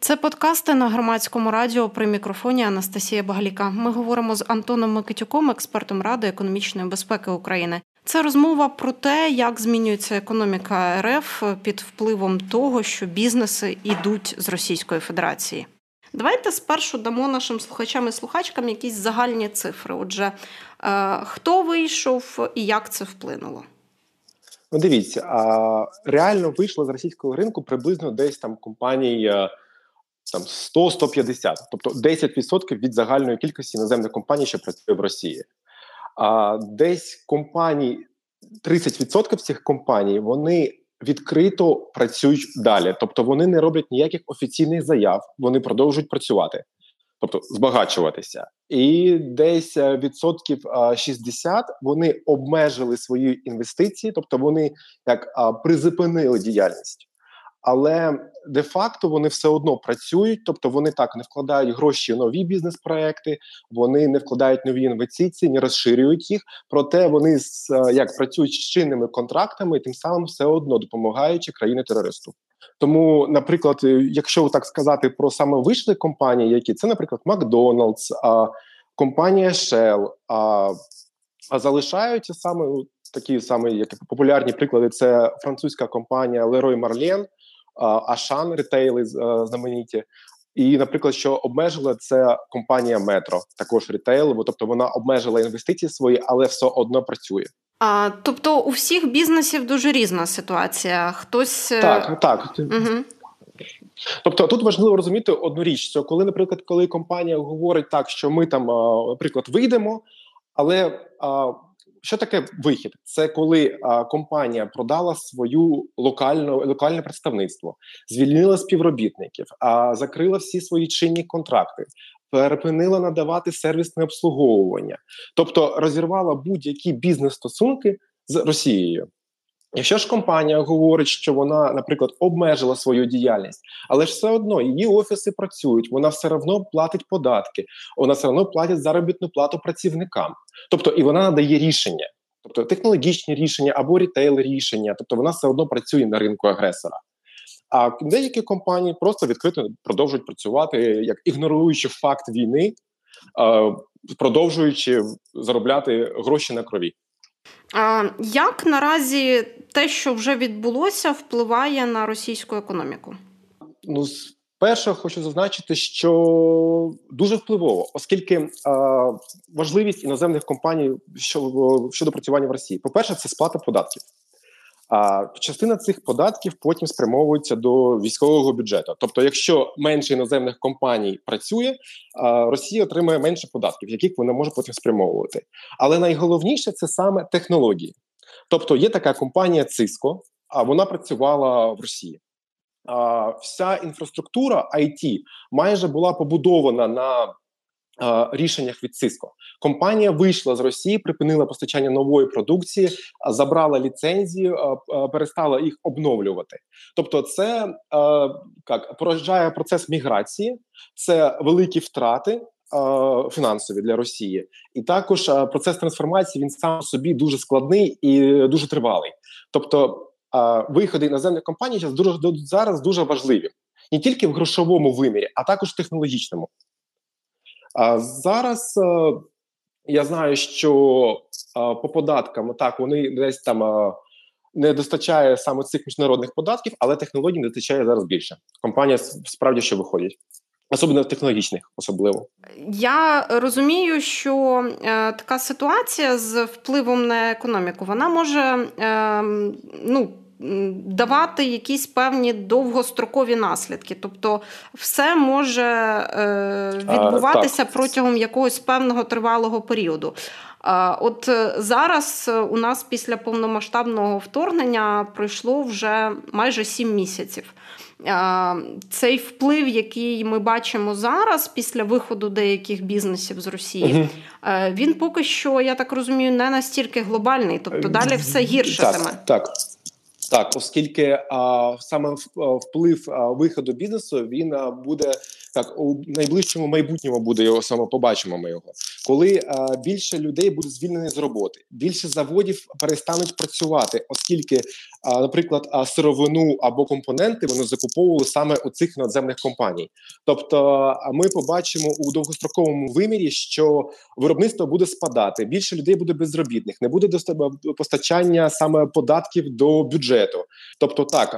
Це подкасти на Громадському радіо, при мікрофоні Анастасія Багаліка. Ми говоримо з Антоном Микитюком, експертом Ради економічної безпеки України. Це розмова про те, як змінюється економіка РФ під впливом того, що бізнеси йдуть з Російської Федерації. Давайте спершу дамо нашим слухачам і слухачкам якісь загальні цифри. Отже, хто вийшов і як це вплинуло? Ну, дивіться, реально вийшло з російського ринку приблизно десь там компаній 100-150, тобто 10% від загальної кількості іноземних компаній, що працює в Росії. Десь компаній, 30% цих компаній, вони відкрито працюють далі. Тобто вони не роблять ніяких офіційних заяв, вони продовжують працювати, тобто збагачуватися. І десь 60% вони обмежили свої інвестиції, тобто вони призупинили діяльність. Але де-факто вони все одно працюють, тобто вони так не вкладають гроші в нові бізнес-проекти, вони не вкладають нові інвестиції, не розширюють їх, проте вони працюють з чинними контрактами і тим самим все одно допомагаючи країні-терористу. Тому, наприклад, якщо так сказати про саме вийшли компанії, які це, наприклад, Макдональдс, компанія Shell, а залишаються саме такі самі, як популярні приклади, це французька компанія Leroy Merlin, Ашан, ретейли знамениті. І, наприклад, що обмежила, це компанія Метро, також ретейл, тобто вона обмежила інвестиції свої, але все одно працює. Тобто у всіх бізнесів дуже різна ситуація. Хтось... Так. Угу. Тобто тут важливо розуміти одну річ, що коли компанія говорить так, що ми там, наприклад, вийдемо, але... Що таке вихід? Це коли компанія продала своє локальне представництво, звільнила співробітників, закрила всі свої чинні контракти, перепинила надавати сервісне обслуговування, тобто розірвала будь-які бізнес-стосунки з Росією. Якщо ж компанія говорить, що вона, наприклад, обмежила свою діяльність, але ж все одно її офіси працюють, вона все одно платить податки, вона все одно платить заробітну плату працівникам. Тобто і вона надає рішення, тобто технологічні рішення або рітейл-рішення, тобто вона все одно працює на ринку агресора. А деякі компанії просто відкрито продовжують працювати, як ігноруючи факт війни, продовжуючи заробляти гроші на крові. Як наразі те, що вже відбулося, впливає на російську економіку? Перше, хочу зазначити, що дуже впливово, оскільки важливість іноземних компаній щодо працювання в Росії. По-перше, це сплата податків. Частина цих податків потім спрямовується до військового бюджету. Тобто, якщо менше іноземних компаній працює, Росія отримує менше податків, яких вона може потім спрямовувати. Але найголовніше – це саме технології. Тобто, є така компанія Cisco, вона працювала в Росії. Вся інфраструктура IT майже була побудована на рішеннях від Cisco. Компанія вийшла з Росії, припинила постачання нової продукції, забрала ліцензії, перестала їх обновлювати. Тобто це породжує процес міграції, це великі втрати фінансові для Росії. І також процес трансформації, він сам собі дуже складний і дуже тривалий. Тобто виходи іноземних компаній зараз дуже важливі. Не тільки в грошовому вимірі, а також в технологічному. Зараз я знаю, що по податкам вони десь там не достачає саме цих міжнародних податків, але технологій не достачає зараз більше. Компанія справді що виходить. Особливо технологічних, особливо. Я розумію, що така ситуація з впливом на економіку, вона може давати якісь певні довгострокові наслідки. Тобто все може відбуватися протягом якогось певного тривалого періоду. От зараз у нас після повномасштабного вторгнення пройшло вже майже 7 місяців. Цей вплив, який ми бачимо зараз після виходу деяких бізнесів з Росії, він поки що, я так розумію, не настільки глобальний. Тобто далі все гіршатиме. Так, оскільки саме вплив виходу бізнесу, він буде Так, у найближчому майбутньому буде його саме, побачимо ми його. Коли більше людей буде звільнені з роботи, більше заводів перестануть працювати, оскільки, наприклад, сировину або компоненти вони закуповували саме у цих надземних компаній. Тобто ми побачимо у довгостроковому вимірі, що виробництво буде спадати, більше людей буде безробітних, не буде постачання саме податків до бюджету. Тобто так,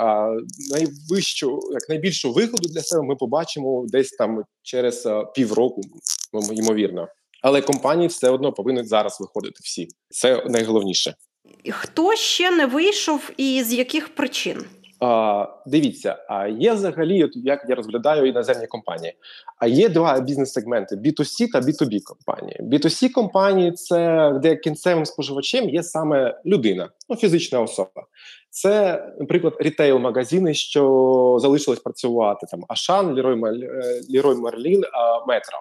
найбільшу вигоду для себе ми побачимо десь там через півроку, ймовірно. Але компанії все одно повинні зараз виходити всі. Це найголовніше. Хто ще не вийшов і з яких причин? Дивіться, є взагалі, як я розглядаю іноземні компанії, є два бізнес-сегменти – B2C та B2B компанії. B2C компанії – це де кінцевим споживачем є саме людина, фізична особа. Це, наприклад, рітейл-магазини, що залишились працювати, там Ашан, Лерой Мерлін, Метро.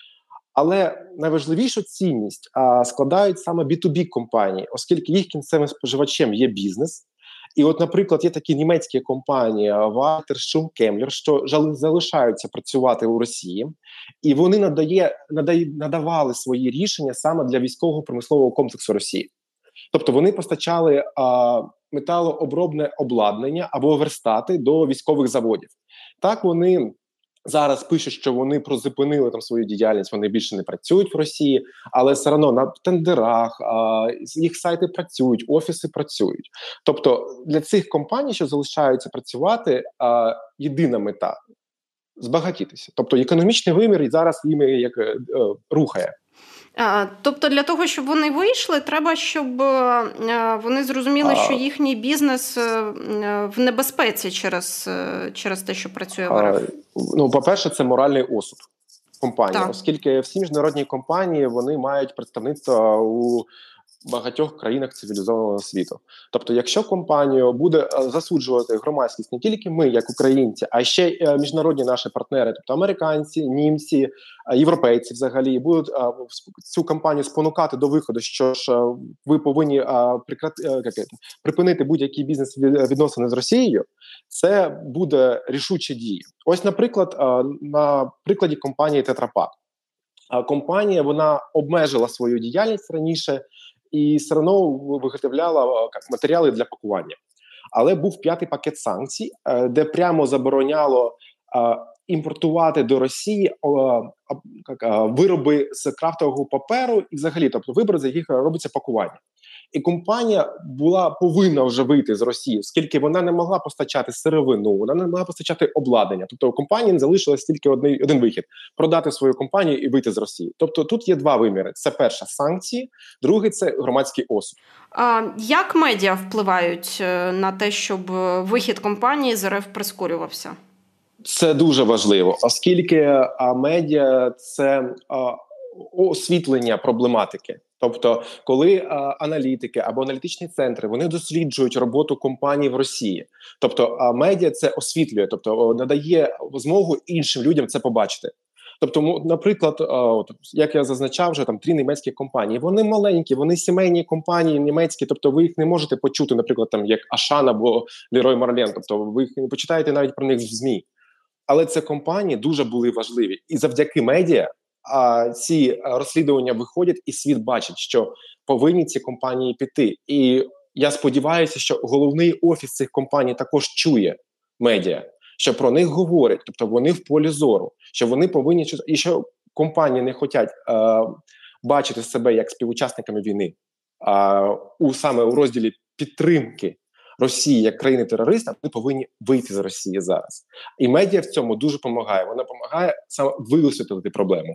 Але найважливішу цінність складають саме B2B компанії, оскільки їх кінцевим споживачем є бізнес. І от, наприклад, є такі німецькі компанії Вальтер, Шум, Кемлер, що залишаються працювати у Росії, і вони надавали свої рішення саме для військового промислового комплексу Росії. Тобто вони постачали металообробне обладнання або верстати до військових заводів. Так вони зараз пишуть, що вони призупинили там свою діяльність, вони більше не працюють в Росії, але все одно на тендерах їх сайти працюють, офіси працюють. Тобто для цих компаній, що залишаються працювати, єдина мета – збагатітися. Тобто економічний вимір зараз їм рухає. Тобто для того, щоб вони вийшли, треба, щоб вони зрозуміли, що їхній бізнес в небезпеці через те, що працює в РФ? По-перше, це моральний осуд компанії, оскільки всі міжнародні компанії вони мають представництво у багатьох країнах цивілізованого світу. Тобто, якщо компанію буде засуджувати громадськість не тільки ми, як українці, а ще й міжнародні наші партнери, тобто американці, німці, європейці взагалі, будуть цю компанію спонукати до виходу, що ж ви повинні припинити будь-які бізнес-відносини з Росією, це буде рішучі дії. Ось, наприклад, на прикладі компанії Тетрапак. Компанія, вона обмежила свою діяльність раніше, і все одно виготовляла матеріали для пакування. Але був 5-й пакет санкцій, де прямо забороняло імпортувати до Росії вироби з крафтового паперу і взагалі, тобто вироби, з яких робиться пакування. І компанія повинна вже вийти з Росії, оскільки вона не могла постачати сировину, вона не могла постачати обладнання. Тобто у компанії залишилось тільки один вихід – продати свою компанію і вийти з Росії. Тобто тут є два виміри. Це перше – санкції, другий – це громадський осуд. Як медіа впливають на те, щоб вихід компанії з РФ прискорювався? Це дуже важливо, оскільки медіа – це освітлення проблематики. Тобто, коли аналітики або аналітичні центри, вони досліджують роботу компаній в Росії. Тобто, медіа це освітлює, тобто надає змогу іншим людям це побачити. Тобто, наприклад, як я зазначав, вже там 3 німецькі компанії, вони маленькі, вони сімейні компанії німецькі, тобто ви їх не можете почути, наприклад, там як Ашан або Лерой Мерлен, тобто ви їх не почитаєте навіть про них в ЗМІ. Але ці компанії дуже були важливі. І завдяки медіа ці розслідування виходять, і світ бачить, що повинні ці компанії піти. І я сподіваюся, що головний офіс цих компаній також чує медіа, що про них говорять, тобто вони в полі зору, що вони повинні, і що компанії не хочуть бачити себе як співучасниками війни, саме у розділі підтримки Росії як країни-терориста, вони повинні вийти з Росії зараз. І медіа в цьому дуже допомагає. Вона допомагає саме висвітлити проблему.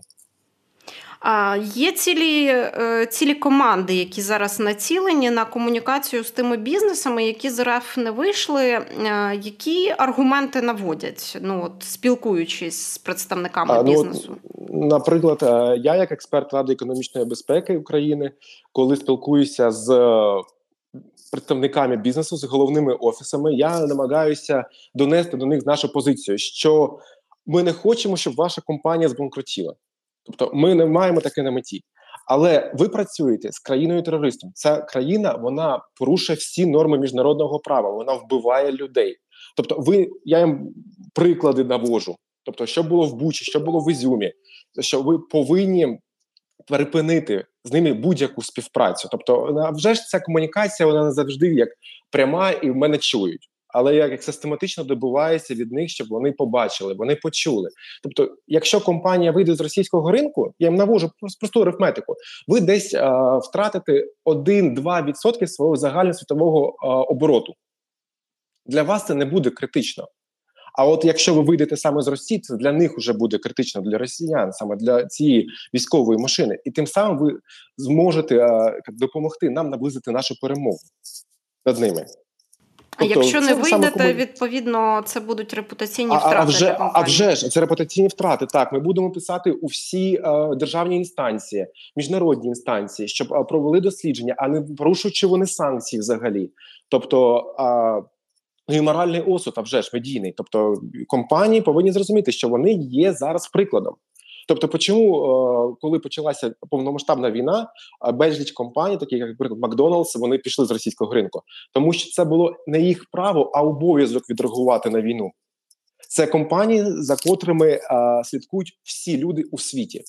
Є цілі команди, які зараз націлені на комунікацію з тими бізнесами, які з РФ не вийшли. Які аргументи наводять, спілкуючись з представниками бізнесу? Наприклад, я як експерт Ради економічної безпеки України, коли спілкуюся з представниками бізнесу, з головними офісами, я намагаюся донести до них нашу позицію, що ми не хочемо, щоб ваша компанія збанкрутіла. Тобто ми не маємо таке на меті. Але ви працюєте з країною-терористом. Ця країна, вона порушує всі норми міжнародного права, вона вбиває людей. Тобто я їм приклади навожу. Тобто, що було в Бучі, що було в Ізюмі, що ви повинні перепинити з ними будь-яку співпрацю. Тобто, вже ж ця комунікація, вона не завжди як пряма і в мене чують. Але як систематично добивається від них, щоб вони побачили, вони почули. Тобто, якщо компанія вийде з російського ринку, я їм навожу просту арифметику, ви десь втратите 1-2% свого загальносвітового обороту. Для вас це не буде критично. А от якщо ви вийдете саме з Росії, це для них вже буде критично, для росіян, саме для цієї військової машини. І тим самим ви зможете допомогти нам наблизити нашу перемогу над ними. А тобто, якщо не вийдете, відповідно, це будуть репутаційні втрати для компанії. А вже ж, це репутаційні втрати, так. Ми будемо писати у всі державні інстанції, міжнародні інстанції, щоб провели дослідження, а не порушуючи вони санкції взагалі. Тобто, і моральний осуд, а вже ж медійний. Тобто компанії повинні зрозуміти, що вони є зараз прикладом. Тобто, чому, коли почалася повномасштабна війна, безліч компаній, такі як, наприклад, Макдоналдс, вони пішли з російського ринку? Тому що це було не їх право, а обов'язок відреагувати на війну. Це компанії, за котрими слідкують всі люди у світі.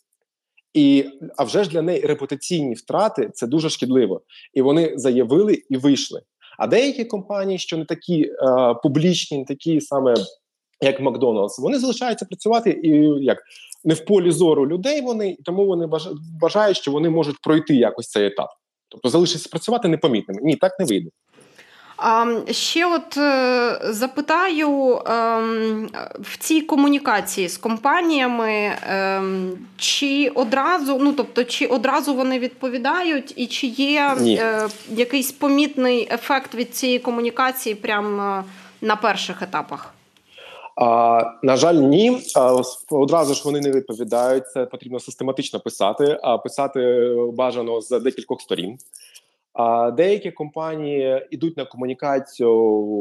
А вже ж для неї репутаційні втрати – це дуже шкідливо. І вони заявили і вийшли. А деякі компанії, що не такі публічні, не такі саме, як Макдоналдс, вони залишаються працювати і як не в полі зору людей вони, і тому вони вважають, що вони можуть пройти якось цей етап. Тобто залишитися працювати непомітними. Ні, так не вийде. Ще от запитаю, в цій комунікації з компаніями, чи одразу вони відповідають, і чи є якийсь помітний ефект від цієї комунікації прямо на перших етапах? На жаль, ні. Одразу ж вони не відповідають. Це потрібно систематично писати, а писати бажано з декількох сторін. Деякі компанії йдуть на комунікацію,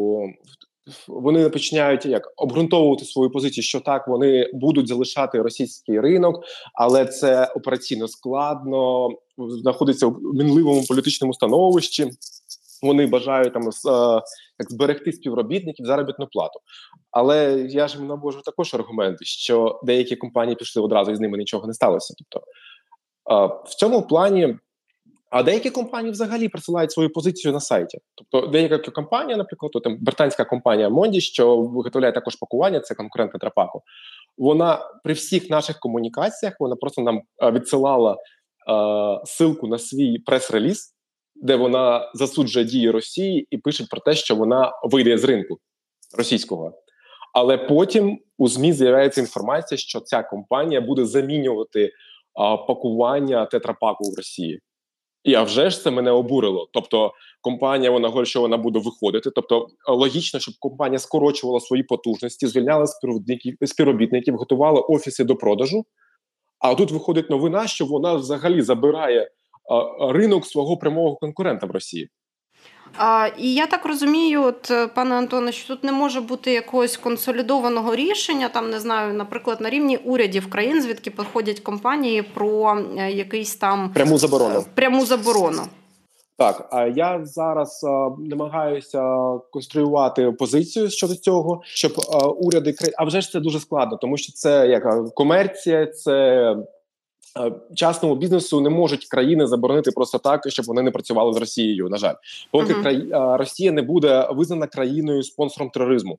вони починають обґрунтовувати свою позицію, що так, вони будуть залишати російський ринок, але це операційно складно, знаходиться в мінливому політичному становищі. Вони бажають зберегти співробітників, заробітну плату. Але я ж навожу також аргументи, що деякі компанії пішли одразу і з ними нічого не сталося. Тобто в цьому плані деякі компанії взагалі присилають свою позицію на сайті. Тобто деяка компанія, наприклад, там британська компанія Mondi, що виготовляє також пакування, це конкурент Тетрапаку, вона при всіх наших комунікаціях, вона просто нам відсилала ссылку на свій прес-реліз, де вона засуджує дії Росії і пише про те, що вона вийде з ринку російського. Але потім у ЗМІ з'являється інформація, що ця компанія буде замінювати пакування Тетрапаку в Росії. І а вже ж це мене обурило. Тобто компанія, вона говорить, що вона буде виходити. Тобто логічно, щоб компанія скорочувала свої потужності, звільняла співробітників, готувала офіси до продажу. А тут виходить новина, що вона взагалі забирає ринок свого прямого конкурента в Росії. І я так розумію, пане Антоне, що тут не може бути якогось консолідованого рішення, там, не знаю, наприклад, на рівні урядів країн, звідки походять компанії, про якийсь там... Пряму заборону. Так, а я зараз намагаюся конструювати позицію щодо цього, щоб уряди країн... А вже ж це дуже складно, тому що це комерція, це... Частному бізнесу не можуть країни заборонити просто так, щоб вони не працювали з Росією, на жаль. Поки Росія не буде визнана країною-спонсором тероризму.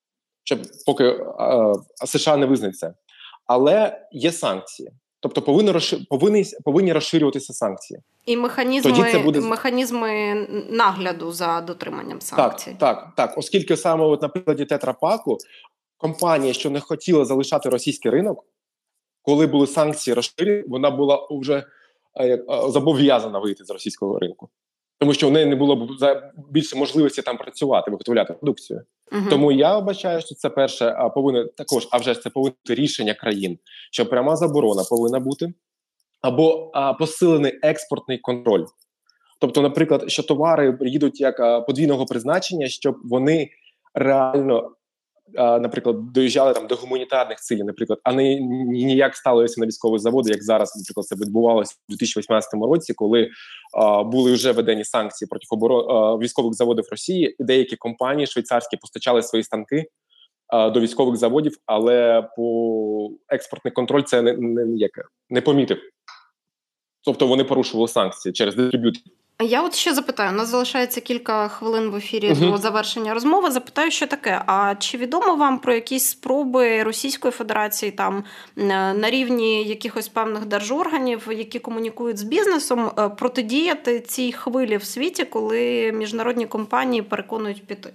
Поки США не визнає це. Але є санкції. Тобто повинні розширюватися санкції. І механізми нагляду за дотриманням санкцій. Так. Оскільки саме на прикладі Тетрапаку компанія, що не хотіла залишати російський ринок, коли були санкції розширені, вона була вже зобов'язана вийти з російського ринку. Тому що в неї не було більше можливості там працювати, виготовляти продукцію. Тому я вбачаю, що це перше повинно також, а вже ж це повинно бути рішення країн, що пряма заборона повинна бути, або посилений експортний контроль. Тобто, наприклад, що товари їдуть як подвійного призначення, щоб вони реально наприклад, доїжджали там до гуманітарних цілей, наприклад, а не ніяк ставилися на військові заводи, як зараз, наприклад, це відбувалося у 2018 році, коли були вже введені санкції проти військових заводів Росії, і деякі компанії швейцарські постачали свої станки до військових заводів, але по експортний контроль це не помітив. Тобто вони порушували санкції через дистриб'юторів. Я от ще запитаю, у нас залишається кілька хвилин в ефірі до завершення розмови. Запитаю, що таке. А чи відомо вам про якісь спроби Російської Федерації там на рівні якихось певних держорганів, які комунікують з бізнесом, протидіяти цій хвилі в світі, коли міжнародні компанії переконують піти?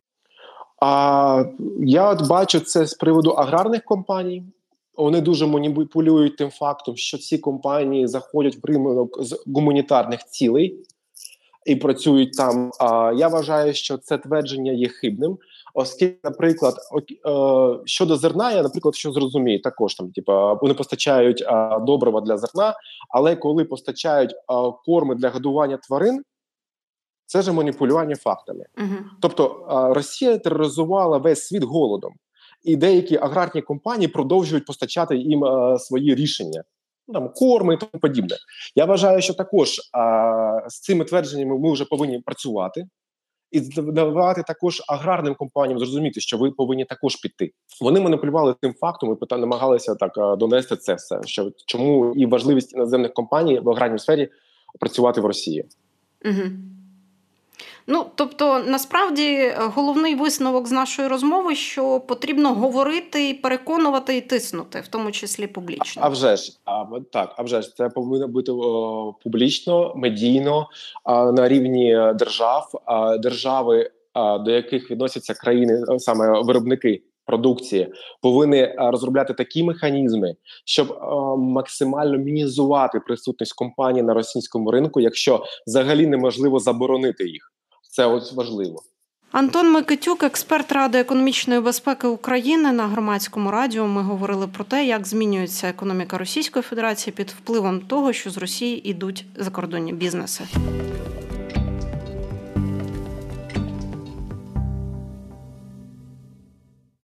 Я от бачу це з приводу аграрних компаній. Вони дуже маніпулюють тим фактом, що ці компанії заходять в ринок з гуманітарних цілей і працюють там. Я вважаю, що це твердження є хибним, оскільки, наприклад, щодо зерна, я, наприклад, що зрозумію, також там, вони постачають добрива для зерна, але коли постачають корми для годування тварин, це ж маніпулювання фактами. Тобто Росія тероризувала весь світ голодом. І деякі аграрні компанії продовжують постачати їм свої рішення, там корми і тому подібне. Я вважаю, що також з цими твердженнями ми вже повинні працювати і давати також аграрним компаніям зрозуміти, що ви повинні також піти. Вони маніпулювали тим фактом і намагалися так донести це все, що чому і важливість іноземних компаній в аграрній сфері працювати в Росії. Тобто, насправді, головний висновок з нашої розмови, що потрібно говорити, і переконувати, і тиснути, в тому числі публічно. А вже ж, це повинно бути публічно, медійно, на рівні держави, до яких відносяться країни, саме виробники продукції, повинні розробляти такі механізми, щоб максимально мінімізувати присутність компаній на російському ринку, якщо взагалі неможливо заборонити їх. Це ось важливо. Антон Микитюк, експерт Ради економічної безпеки України. На Громадському радіо ми говорили про те, як змінюється економіка Російської Федерації під впливом того, що з Росії йдуть закордонні бізнеси.